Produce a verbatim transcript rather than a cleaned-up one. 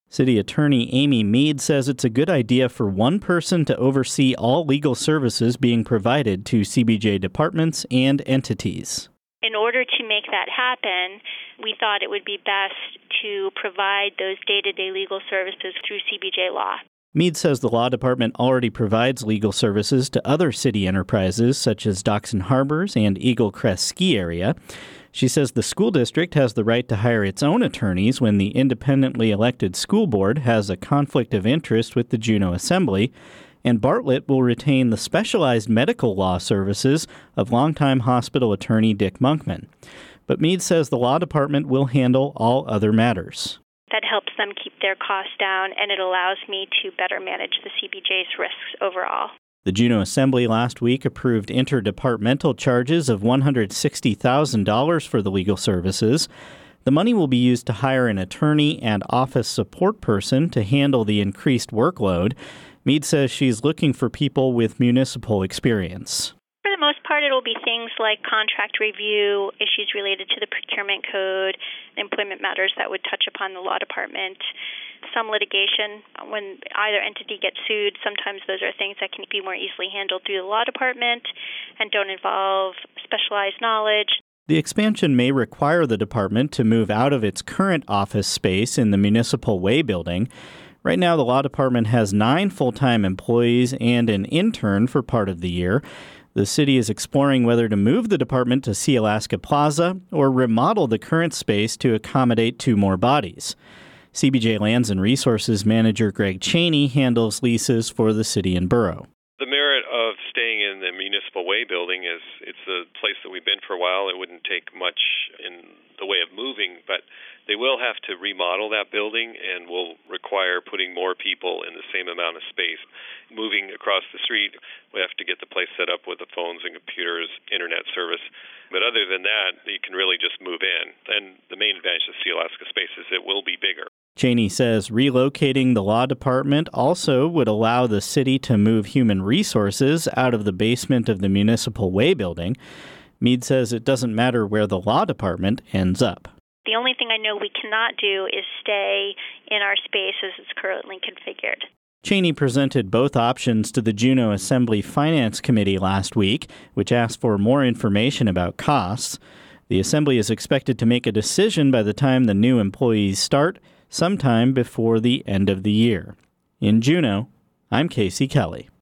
City Attorney Amy Mead says it's a good idea for one person to oversee all legal services being provided to C B J departments and entities. In order to make that happen, we thought it would be best to provide those day-to-day legal services through C B J Law. Mead says the law department already provides legal services to other city enterprises such as Docks and Harbors and Eagle Crest Ski Area. She says the school district has the right to hire its own attorneys when the independently elected school board has a conflict of interest with the Juneau Assembly, and Bartlett will retain the specialized medical law services of longtime hospital attorney Dick Monkman. But Mead says the law department will handle all other matters. That helps them keep their costs down, and it allows me to better manage the C B J's risks overall. The Juneau Assembly last week approved interdepartmental charges of one hundred sixty thousand dollars for the legal services. The money will be used to hire an attorney and office support person to handle the increased workload. Mead says she's looking for people with municipal experience. For the most part, it will be things like contract review, issues related to the procurement code, employment matters that would touch upon the law department, some litigation. When either entity gets sued, sometimes those are things that can be more easily handled through the law department and don't involve specialized knowledge. The expansion may require the department to move out of its current office space in the Municipal Way building. Right now, the law department has nine full-time employees and an intern for part of the year. The city is exploring whether to move the department to Sealaska Plaza or remodel the current space to accommodate two more bodies. C B J Lands and Resources Manager Greg Cheney handles leases for the city and borough. The merit of staying in the Municipal Way building is it's a place that we've been for a while. It wouldn't take much in the way of moving, but they will have to remodel that building and will require putting more people in the same amount of space. Moving across the street, we have to get the place set up with the phones and computers, internet service. But other than that, you can really just move in. And the main advantage of Sealaska space is it will be bigger. Cheney says relocating the law department also would allow the city to move human resources out of the basement of the Municipal Way building. Mead says it doesn't matter where the law department ends up. The only thing I know we cannot do is stay in our space as it's currently configured. Cheney presented both options to the Juneau Assembly Finance Committee last week, which asked for more information about costs. The Assembly is expected to make a decision by the time the new employees start, sometime before the end of the year. In Juneau, I'm Casey Kelly.